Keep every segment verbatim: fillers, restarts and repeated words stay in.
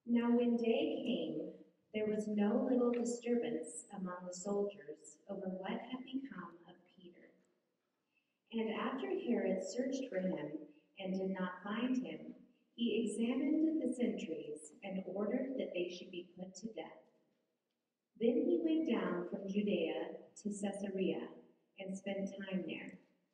Now when day came, there was no little disturbance among the soldiers over what had become of Peter. And after Herod searched for him and did not find him, he examined the sentries and ordered that they should be put to death. Then he went down from Judea to Caesarea and spent time there.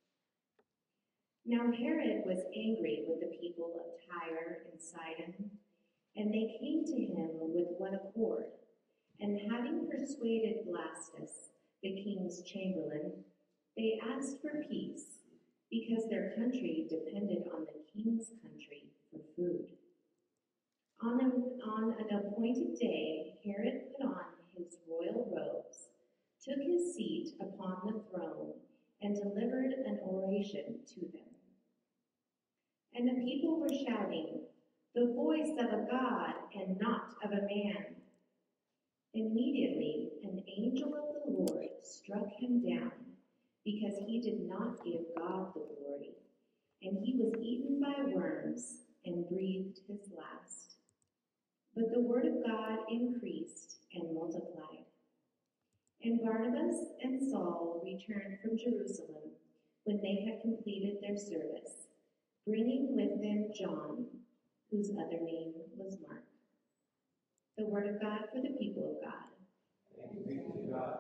Now Herod was angry with the people of Tyre and Sidon, and they came to him with one accord, and having persuaded Blastus, the king's chamberlain, they asked for peace, because their country depended on the king's country for food. On, a, on an appointed day, Herod put on his royal robes, took his seat upon the throne, and delivered an oration to them. And the people were shouting, "The voice of a God and not of a man." Immediately an angel of the Lord struck him down, because he did not give God the glory, and he was eaten by worms and breathed his last. But the word of God increased and multiplied. And Barnabas and Saul returned from Jerusalem when they had completed their service, bringing with them John, whose other name was Mark. The word of God for the people of God. Thanks be to God.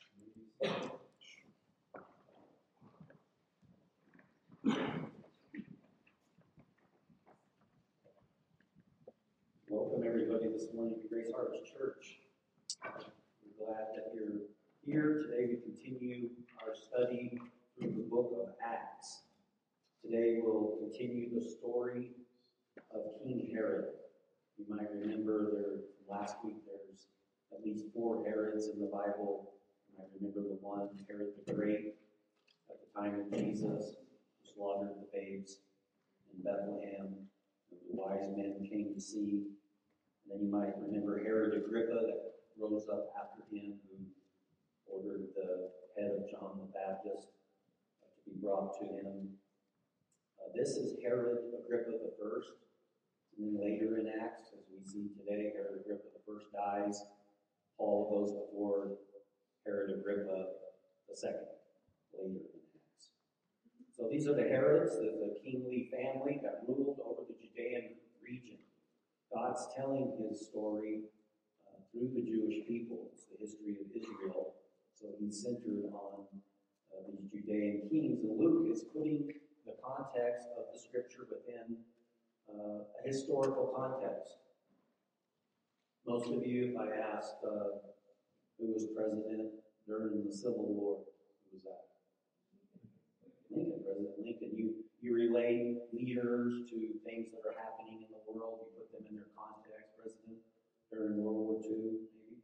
Welcome everybody this morning to Grace Harvest Church. We're glad that you're here. Today we continue our study through the book of Acts. Today we'll continue the story of King Herod. You might remember there last week there's at least four Herods in the Bible. You might remember the one, Herod the Great, at the time of Jesus, who slaughtered the babes in Bethlehem. And the wise men came to see. And then you might remember Herod Agrippa that rose up after him, who ordered the head of John the Baptist to be brought to him. Uh, this is Herod Agrippa the First. And then later in Acts, as we see today, Herod Agrippa the First dies. Paul goes before Herod Agrippa the Second, later in Acts. So these are the Herods, the, the kingly family that ruled over the Judean region. God's telling his story uh, through the Jewish people. It's the history of Israel. So he's centered on uh, these Judean kings. And Luke is putting the context of the scripture within uh, a historical context. Most of you, if I asked uh, who was president during the Civil War, who was that? Lincoln, President Lincoln. You, you relate leaders to things that are happening in the world. You put them in their context. President during World War Two, maybe?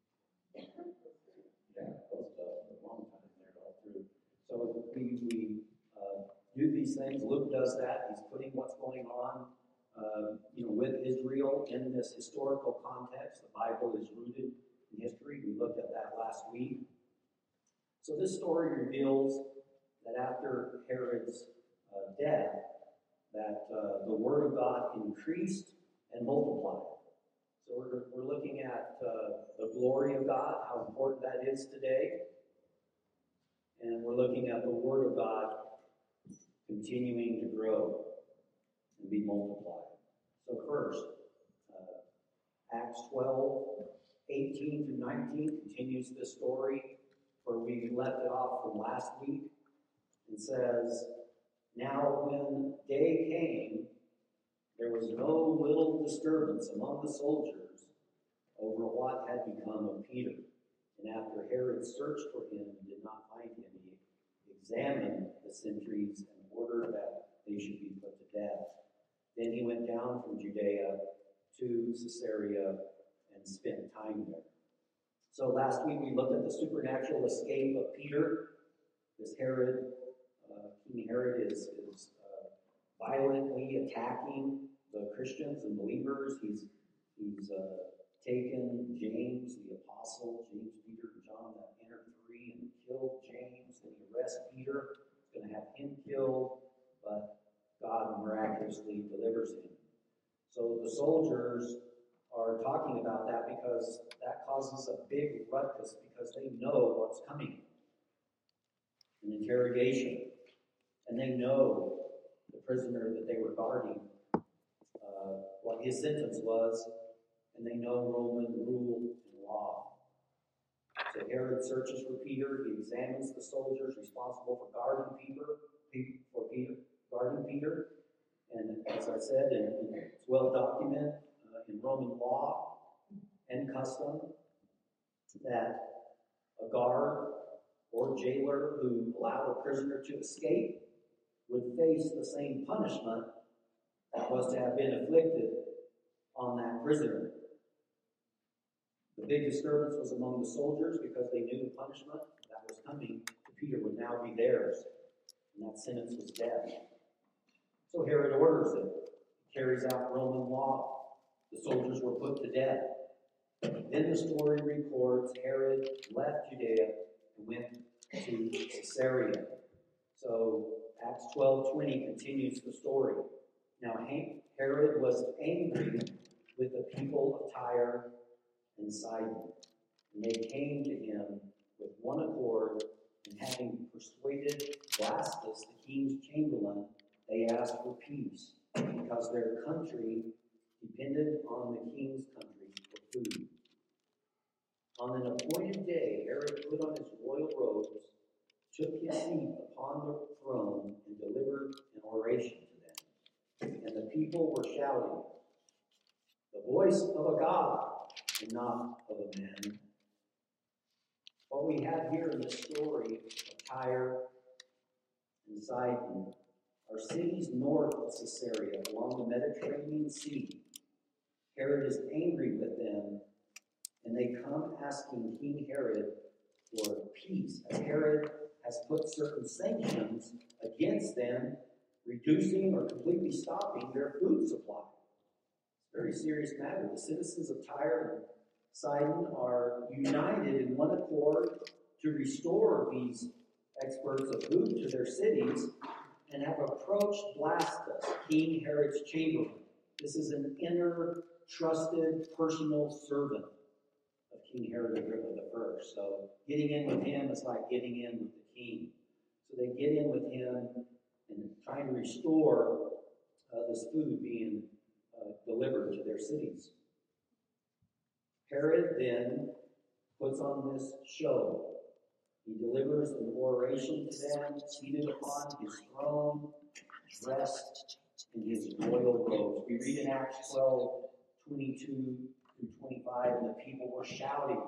Yeah, Roosevelt for a long time there all through. So we, we uh, do these things. Luke does that. He's putting what's going on Uh, you know, with Israel in this historical context. The Bible is rooted in history. We looked at that last week. So this story reveals that after Herod's uh, death, that uh, the Word of God increased and multiplied. So we're, we're looking at uh, the glory of God, how important that is today. And we're looking at the Word of God continuing to grow and be multiplied. So first, uh, Acts twelve, eighteen through nineteen continues this story where we left it off from last week. It says, "Now when day came, there was no little disturbance among the soldiers over what had become of Peter. And after Herod searched for him and did not find him, he examined the sentries and ordered that they should be put to death. Then he went down from Judea to Caesarea and spent time there." So last week we looked at the supernatural escape of Peter. This Herod, uh, King Herod, is, is uh, violently attacking the Christians and believers. He's, he's uh, taken James, the apostle, James, Peter, and John, that inner three, and killed James. Then he arrests Peter. He's going to have him killed, but God miraculously delivers him. So the soldiers are talking about that because that causes a big ruckus because they know what's coming. An interrogation. And they know the prisoner that they were guarding, uh, what his sentence was, and they know Roman rule and law. So Herod searches for Peter. He examines the soldiers responsible for guarding Peter, for Peter, guarding Peter. And as I said, and, and it's well documented uh, in Roman law and custom that a guard or jailer who allowed a prisoner to escape would face the same punishment that was to have been inflicted on that prisoner. The big disturbance was among the soldiers because they knew the punishment that was coming to Peter would now be theirs, and that sentence was death. So Herod orders it, carries out Roman law. The soldiers were put to death. Then the story records Herod left Judea and went to Caesarea. So Acts twelve twenty continues the story. Now Herod was angry with the people of Tyre and Sidon, and they came to him with one accord, and having persuaded Blastus, the king's chamberlain, they asked for peace, because their country depended on the king's country for food. On an appointed day, Herod put on his royal robes, took his seat upon the throne, and delivered an oration to them. And the people were shouting, "The voice of a god, and not of a man." What we have here in the story of Tyre and Sidon are cities north of Caesarea along the Mediterranean Sea. Herod is angry with them, and they come asking King Herod for peace, as Herod has put certain sanctions against them, reducing or completely stopping their food supply. It's a very serious matter. The citizens of Tyre and Sidon are united in one accord to restore these experts of food to their cities, and have approached Blastus, King Herod's chamberlain. This is an inner, trusted, personal servant of King Herod Agrippa the First. So getting in with him is like getting in with the king. So they get in with him and trying to restore uh, this food being uh, delivered to their cities. Herod then puts on this show. He delivers an oration to them, seated upon his throne, dressed in his royal robes. We read in Acts twelve, twenty-two through twenty-five, and the people were shouting,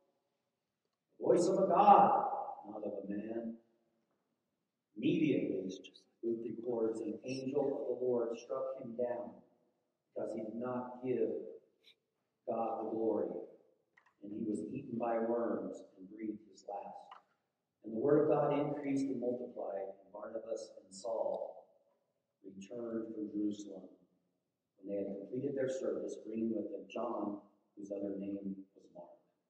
"The voice of a god, not of a man." Immediately, Luke records, an angel of the Lord struck him down because he did not give God the glory, and he was eaten by worms and breathed his last. And the word of God increased and multiplied, and Barnabas and Saul returned from Jerusalem. When they had completed their service, bringing with them John, whose other name was Mark.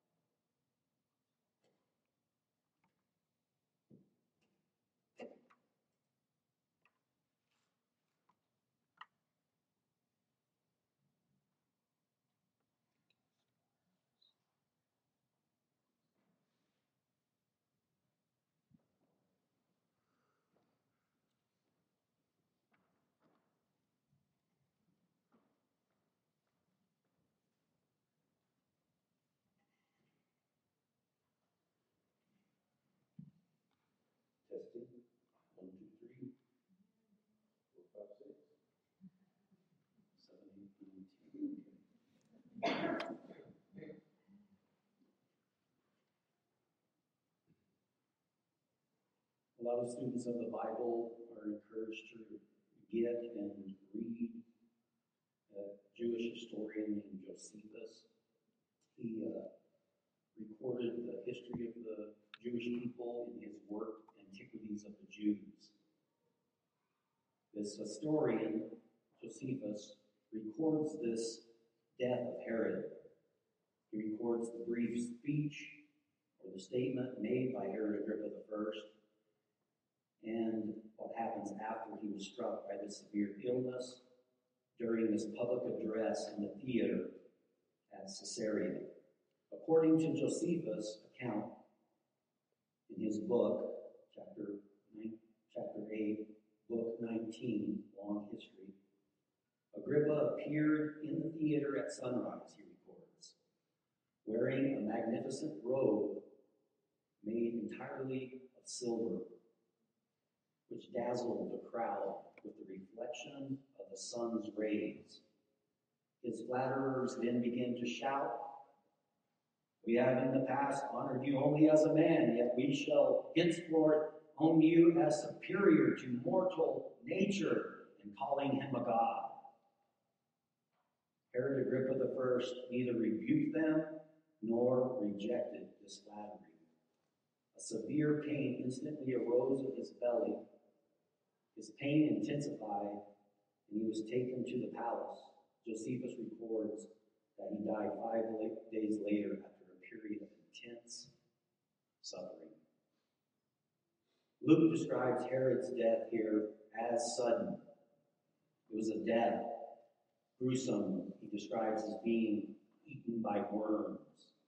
Testing. One, two, three. Four, five, six. Seven, eight, nine, ten. A lot of students of the Bible are encouraged to get and read a Jewish historian named Josephus. He uh, recorded the history of the Jewish people in his work, Antiquities of the Jews. This historian, Josephus, records this death of Herod. He records the brief speech or the statement made by Herod Agrippa the First, and what happens after he was struck by this severe illness during this public address in the theater at Caesarea. According to Josephus' account in his book, chapter nine, chapter eight, book nineteen, Long History, Agrippa appeared in the theater at sunrise, he records, wearing a magnificent robe made entirely of silver, which dazzled the crowd with the reflection of the sun's rays. His flatterers then began to shout, "We have in the past honored you only as a man, yet we shall henceforth own you as superior to mortal nature in calling him a god." Herod Agrippa the First neither rebuked them nor rejected this flattery. A severe pain instantly arose in his belly. His pain intensified, and he was taken to the palace. Josephus records that he died five days later after a period of intense suffering. Luke describes Herod's death here as sudden. It was a death, gruesome, he describes as being eaten by worms.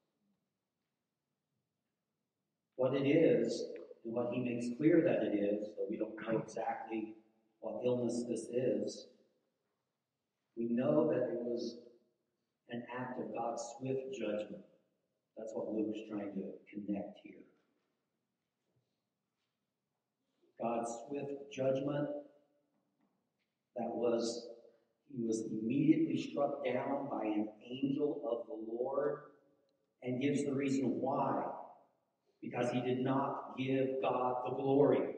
What it is, and what he makes clear that it is, though we don't know exactly what illness this is, we know that it was an act of God's swift judgment. That's what Luke's trying to connect here. God's swift judgment that was, he was immediately struck down by an angel of the Lord, and gives the reason why. Because he did not give God the glory.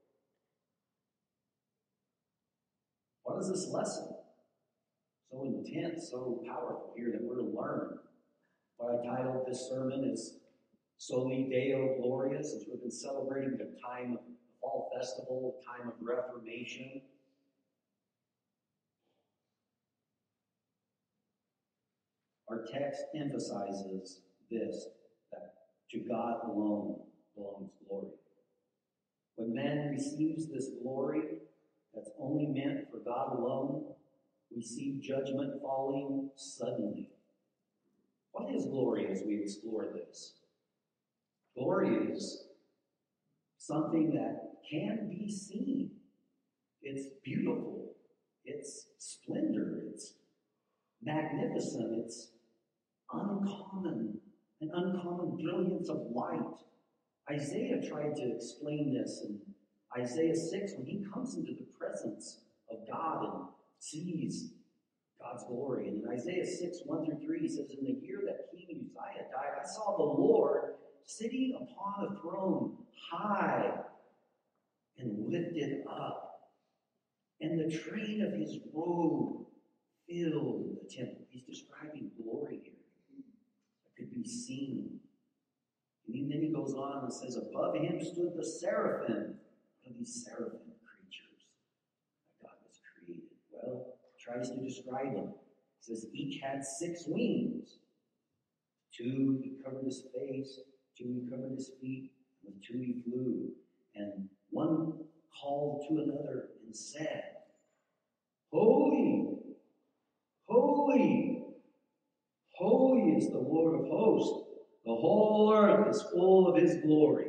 What is this lesson? So intense, so powerful here that we're to learn. What I titled this sermon is Soli Deo Glorious, as we've been celebrating the time of the Fall Festival, the time of Reformation. Our text emphasizes this, that to God alone belongs glory. When man receives this glory that's only meant for God alone, we see judgment falling suddenly. What is glory as we explore this? Glory is something that can be seen. It's beautiful. It's splendor. It's magnificent. It's uncommon. An uncommon brilliance of light. Isaiah tried to explain this in Isaiah six when he comes into the presence of God and sees God's glory. And in Isaiah six, one through three, he says, "In the year that King Uzziah died, I saw the Lord sitting upon a throne, high and lifted up, and the train of his robe filled the temple." He's describing glory here. Could be seen. And then he goes on and says, "Above him stood the seraphim." What are these seraphim creatures that God has created? Well, he tries to describe them. He says, each had six wings. Two he covered his face, two he covered his feet, and with two he flew. And one called to another and said, "Holy, holy, holy is the Lord of hosts. The whole earth is full of his glory."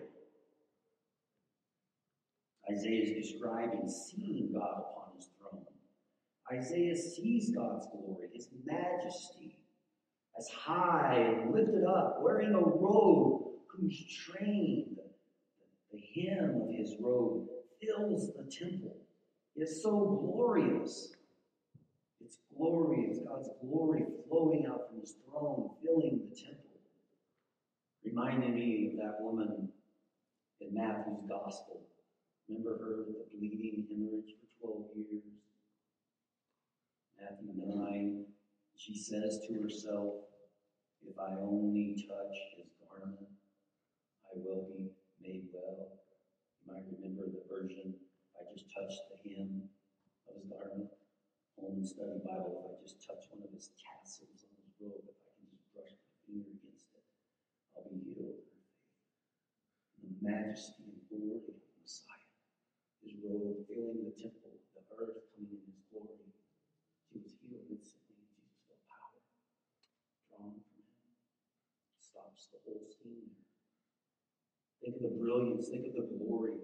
Isaiah is describing seeing God upon his throne. Isaiah sees God's glory, his majesty, as high and lifted up, wearing a robe whose train, the hem of his robe, fills the temple. It is so glorious. It's glory, it's God's glory flowing out from his throne, filling the temple. Reminding me of that woman in Matthew's gospel. Remember her with the bleeding hemorrhage for twelve years? Matthew nine, she says to herself, "If I only touch his garment, I will be made well." You might remember the version, "I just touched the hem of his garment." Home and study Bible, if I just touch one of his tassels on his robe, if I can just brush my finger against it, I'll be healed. And the majesty and glory of the Messiah, his robe filling the temple, the earth coming in his glory. She was healed instantly, and Jesus felt power drawn stops the whole scene there. Think of the brilliance, think of the glory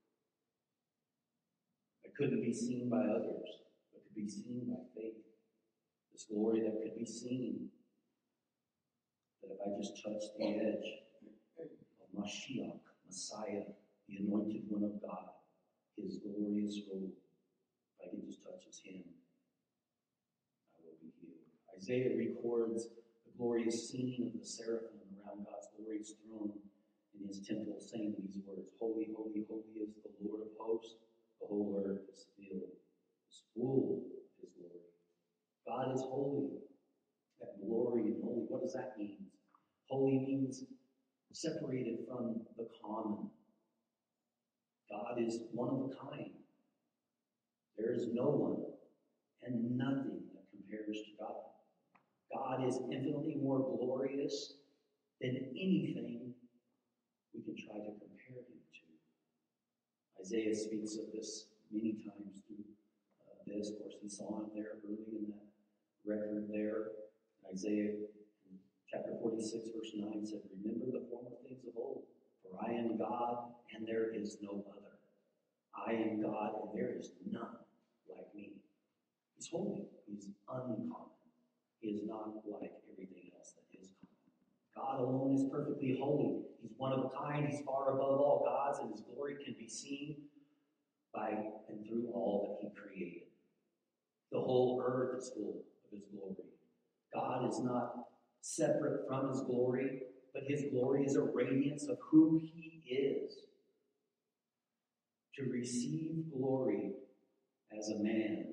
that couldn't be seen by others, but could be seen by faith. This glory that could be seen, that if I just touch the edge of Mashiach, Messiah, the anointed one of God, his glorious robe, if I can just touch his hem, I will be healed. Isaiah records the glorious scene of the seraphim around God's glorious throne in his temple, saying these words, Holy, holy, holy is the Lord of hosts. The whole earth is filled, is full of his glory. God is holy. That glory and holy, what does that mean? Holy means separated from the common. God is one of a kind. There is no one and nothing that compares to God. God is infinitely more glorious than anything we can try to compare him to. Isaiah speaks of this many times through uh, this. Of course, he saw him there early in that record there. Isaiah chapter forty-six, verse nine said, Remember the former things of old, for I am God, and there is no other. I am God, and there is none like me. He's holy. He's uncommon. He is not like everything else that is common. God alone is perfectly holy. He's one of a kind. He's far above all gods, and his glory can be seen by and through all that he created. The whole earth is full of his glory. God is not separate from his glory, but his glory is a radiance of who he is. To receive glory as a man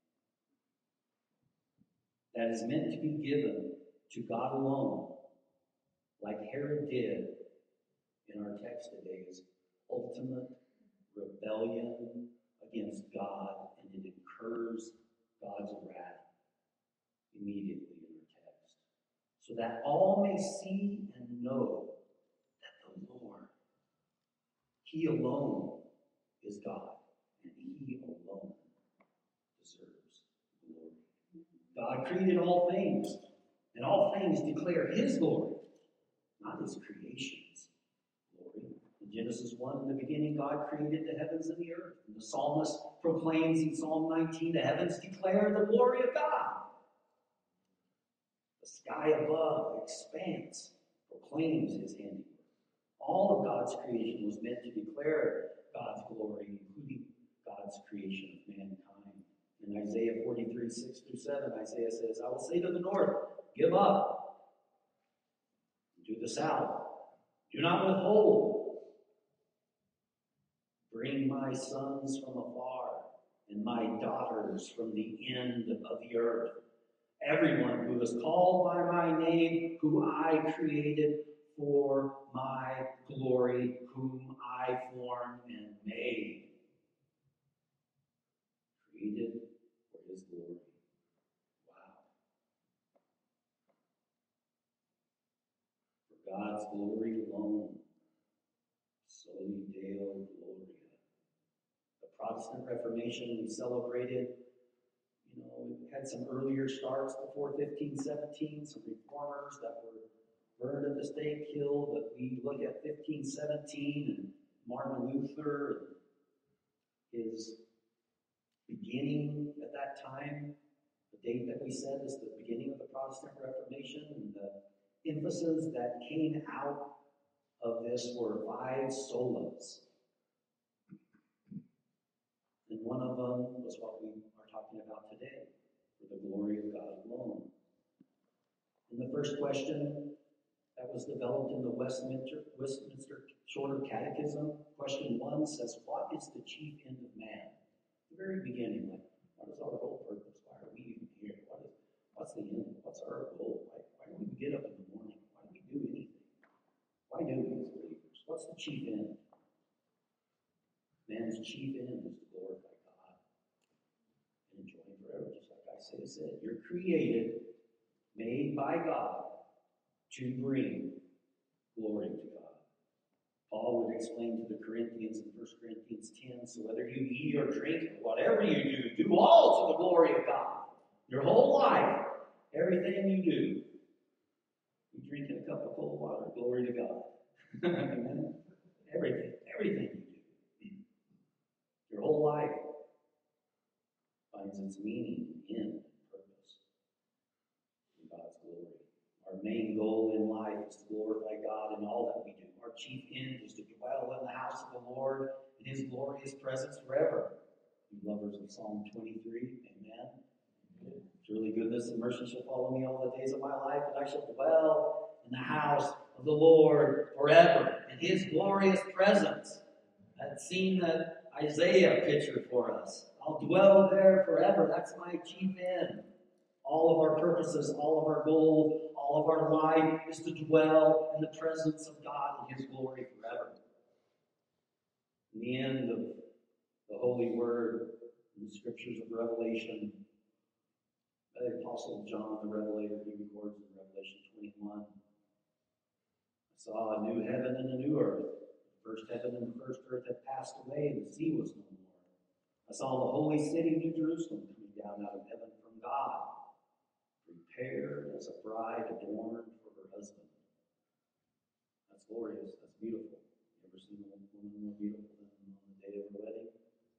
that is meant to be given to God alone, like Herod did in our text today, is ultimate rebellion against God, and it incurs God's wrath immediately in our text. So that all may see and know that the Lord, he alone is God, and he alone deserves glory. God created all things, and all things declare his glory, not his creation's glory. In Genesis one, in the beginning, God created the heavens and the earth. And the psalmist proclaims in Psalm nineteen, the heavens declare the glory of God. The sky above, the expanse, proclaims his handiwork. All of God's creation was meant to declare God's glory, including God's creation of mankind. In Isaiah forty-three, six through seven, Isaiah says, I will say to the north, give up. And to the south, do not withhold. Bring my sons from afar, and my daughters from the end of the earth. Everyone who is called by my name, who I created for my glory, whom I formed and made. Created for his glory. Wow. For God's glory alone. Soli Deo Gloria. The Protestant Reformation we celebrated, you know, we had some earlier starts before fifteen seventeen, some reformers that were burned at the stake, killed, but we look at fifteen seventeen and Martin Luther, his beginning at that time, the date that we said is the beginning of the Protestant Reformation, and the emphasis that came out of this were five solas. And one of them was what we are talking about today, for the glory of God alone. And the first question that was developed in the Westminster, Westminster Shorter Catechism, question one says, what is the chief end of man? At the very beginning, like, what is our whole purpose? Why are we even here? What is, what's the end? What's our goal? Why, why do we get up in the morning? Why do we do anything? Why do we as believers? What's the chief end? Man's chief end is to glorify God and enjoy him forever, just like Isaiah said. You're created, made by God, to bring glory to God. Paul would explain to the Corinthians in First Corinthians ten, so whether you eat or drink or whatever you do, do all to the glory of God. Your whole life, everything you do, you You drinking a cup of cold water, glory to God. Amen. Everything, everything you do. Your whole life finds its meaning in purpose in God's glory. Our main goal in life is to glorify God in all that we do. Our chief end is to dwell in the house of the Lord in His glorious presence forever. You lovers of Psalm twenty-three, amen. Surely goodness and mercy shall follow me all the days of my life, and I shall dwell in the house of the Lord forever in His glorious presence. That scene that Isaiah pictured for us. I'll dwell there forever. That's my chief end. All of our purposes, all of our goals, all of our life is to dwell in the presence of God in His glory forever. In the end of the Holy Word, in the Scriptures of Revelation, the Apostle John, the Revelator, he records in Revelation twenty-one, I saw a new heaven and a new earth. The first heaven and the first earth had passed away, and the sea was no more. I saw the holy city, New Jerusalem, coming down out of heaven from God, prepared as a bride adorned for her husband. That's glorious. That's beautiful. You ever seen a woman more beautiful than on the day of her wedding?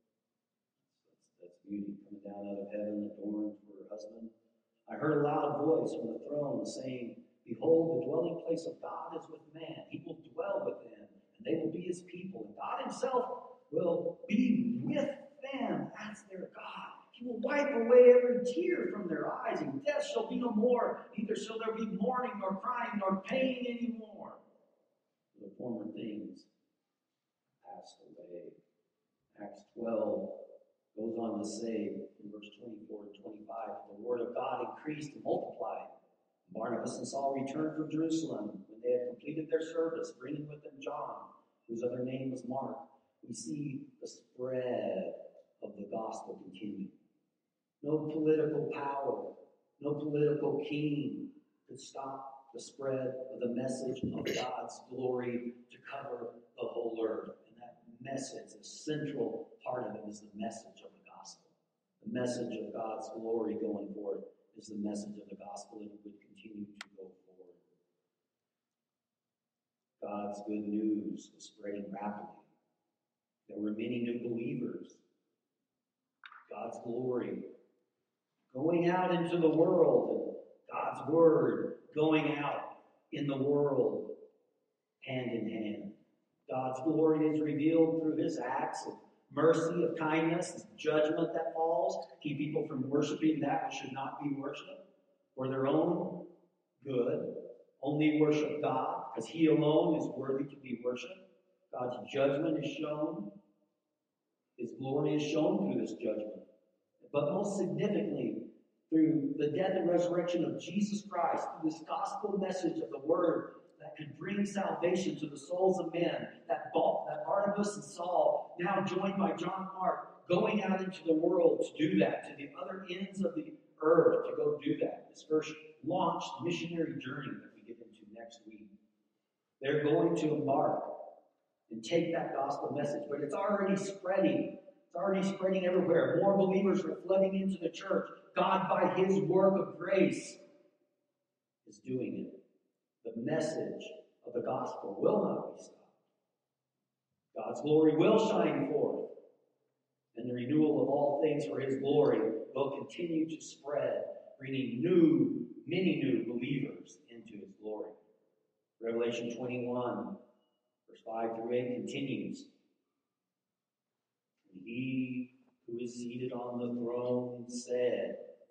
That's, that's beauty coming down out of heaven, adorned for her husband. I heard a loud voice from the throne saying, Behold, the dwelling place of God is with man. He will dwell with them, and they will be His people. And God Himself will be with them as their God. He will wipe away every tear from their eyes, and death shall be no more. Neither shall there be mourning, nor crying, nor pain anymore. The former things passed away. Acts twelve goes on to say in verse twenty-four and twenty-five, the word of God increased and multiplied. Barnabas and Saul returned from Jerusalem when they had completed their service, bringing with them John, whose other name was Mark. We see the spread of the gospel continue. No political power, no political king could stop the spread of the message of God's glory to cover the whole earth. And that message, the central part of it, is the message of the gospel. The message of God's glory going forth is the message of the gospel, and it would continue to go forward. God's good news was spreading rapidly. There were many new believers. God's glory going out into the world, and God's word going out in the world hand in hand. God's glory is revealed through His acts of mercy, of kindness, judgment that falls, keep people from worshiping that which should not be worshipped for their own good. Only worship God, because He alone is worthy to be worshipped. God's judgment is shown. His glory is shown through this judgment. But most significantly, through the death and resurrection of Jesus Christ, through this gospel message of the Word that could bring salvation to the souls of men, that Barnabas and Saul, now joined by John Mark, going out into the world to do that, to the other ends of the earth to go do that. This first launched missionary journey that we get into next week. They're going to embark and take that gospel message, but it's already spreading. It's already spreading everywhere. More believers are flooding into the church. God, by His work of grace, is doing it. The message of the gospel will not be stopped. God's glory will shine forth, and the renewal of all things for His glory will continue to spread, bringing new, many new believers into His glory. Revelation twenty-one, verse five through eight continues. And He who is seated on the throne said,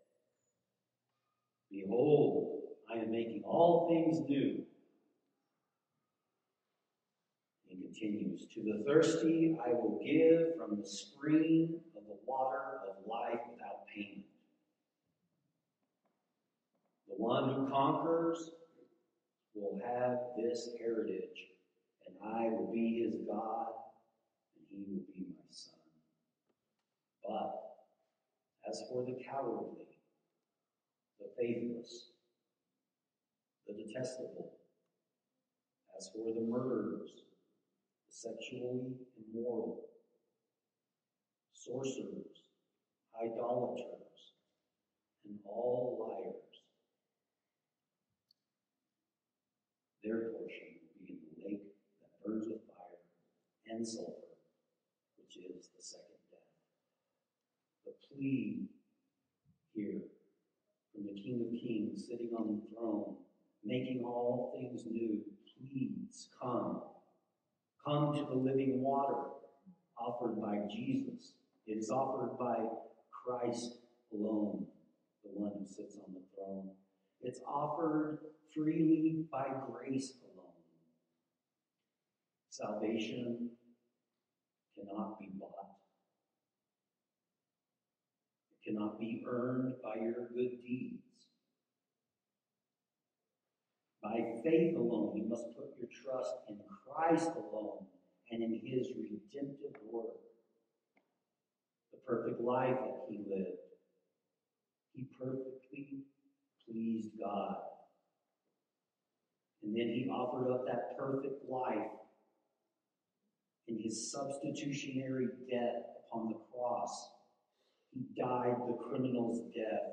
Behold, I am making all things new. And continues, To the thirsty I will give from the spring of the water of life without payment. The one who conquers will have this heritage, and I will be his God, and he will be my son. But as for the cowardly, the faithless, the detestable, as for the murderers, the sexually immoral, sorcerers, idolaters, and all liars, burns with fire and sulfur, which is the second death. The plea here from the King of Kings sitting on the throne, making all things new, please come. Come to the living water offered by Jesus. It is offered by Christ alone, the one who sits on the throne. It's offered freely by grace alone. Salvation cannot be bought. It cannot be earned by your good deeds. By faith alone, you must put your trust in Christ alone and in his redemptive work. The perfect life that he lived. He perfectly pleased God. And then he offered up that perfect life in his substitutionary death upon the cross. He died the criminal's death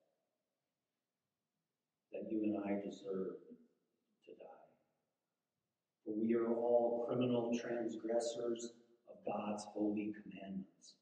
that you and I deserve to die. For we are all criminal transgressors of God's holy commandments.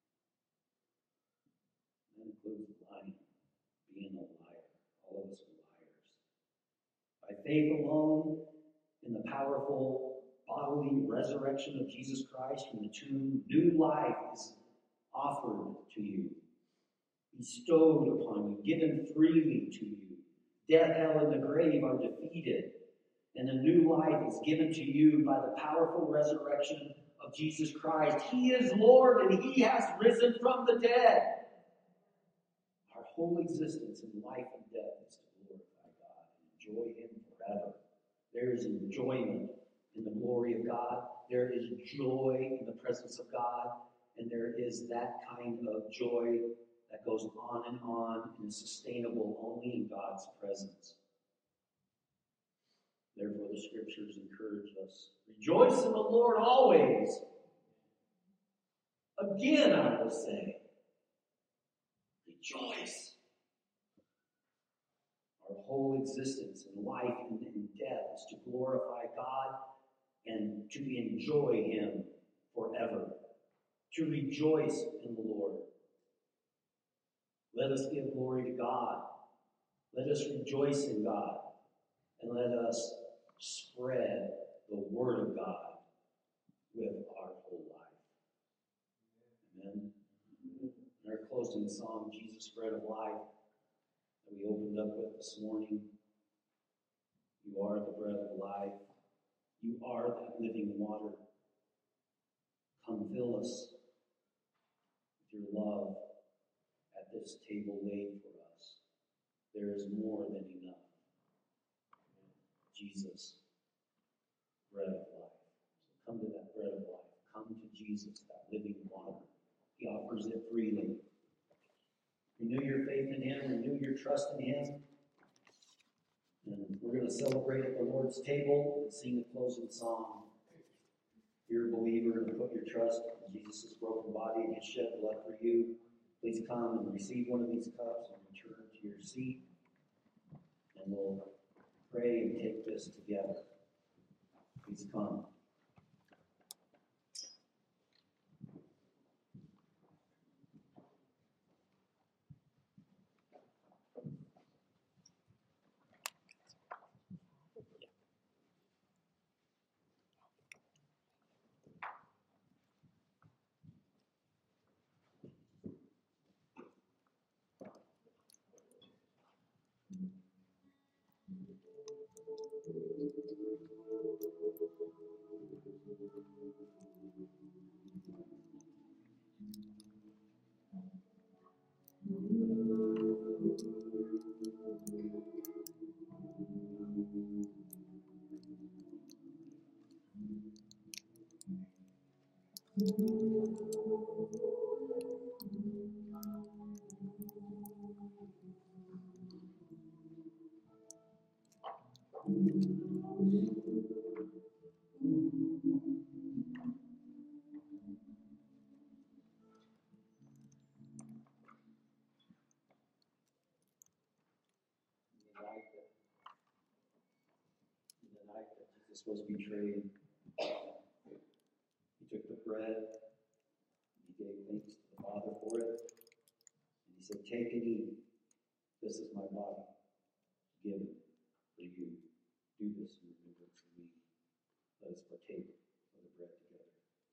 That includes lying, being a liar. All of us are liars. By faith alone, in the powerful bodily resurrection of Jesus Christ from the tomb, new life is offered to you, bestowed upon you, given freely to you. Death, hell, and the grave are defeated, and a new life is given to you by the powerful resurrection of Jesus Christ. He is Lord, and he has risen from the dead. Our whole existence in life and death is to glorify God and enjoy him forever. There is enjoyment in the glory of God. There is joy in the presence of God. And there is that kind of joy that goes on and on and is sustainable only in God's presence. Therefore, the scriptures encourage us. Rejoice in the Lord always. Again, I will say, rejoice. Our whole existence in life and in death is to glorify God and to enjoy him forever. To rejoice in the Lord. Let us give glory to God. Let us rejoice in God. And let us spread the word of God with our whole life. Amen. In our closing song, Jesus, Bread of Life, that we opened up with this morning, you are the bread of life. You are that living water. Come fill us with your love at this table laid for us. There is more than enough. Jesus, bread of life. So come to that bread of life. Come to Jesus, that living water. He offers it freely. Renew your faith in him. Renew your trust in him. And we're going to celebrate at the Lord's table and sing the closing song. If you're a believer and put your trust in Jesus' broken body and his shed blood for you, please come and receive one of these cups and return to your seat. And we'll pray and take this together. Please come. The night that Jesus was betrayed, He took the bread, he gave thanks to the Father for it, and he said, "Take and eat. This is my body, given for you. Do this in remembrance of me." Let us partake of the bread together.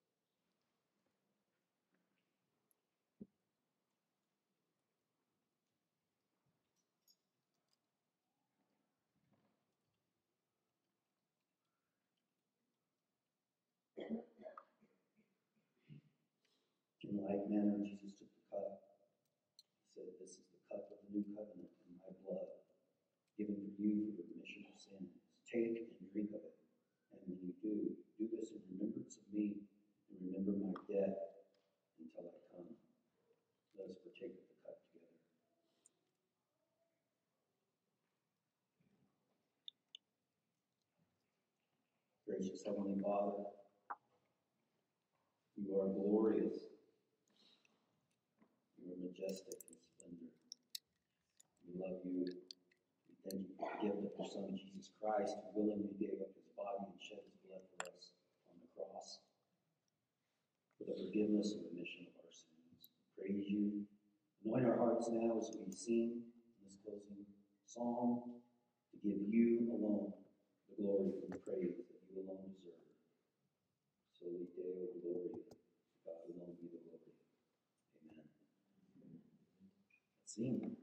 In like manner, Jesus took the cup. He said, "This is the cup of the new covenant in my blood, given for you for the remission of sins. Take and drink of it. And when you do, do this in remembrance of me, and remember my death until I come." Let us partake of the cup together. Gracious Heavenly Father, you are glorious. You are majestic in splendor. We love you. We thank you for the gift of your Son, Jesus Christ, who willingly gave up his body and shed his blood for us on the cross, for the forgiveness and remission of our sins. We praise you. Anoint our hearts now as we sing this closing song to give you alone the glory and the praise that you alone deserve. Soli Deo Gloria. God alone be the glory. Amen. Let's sing.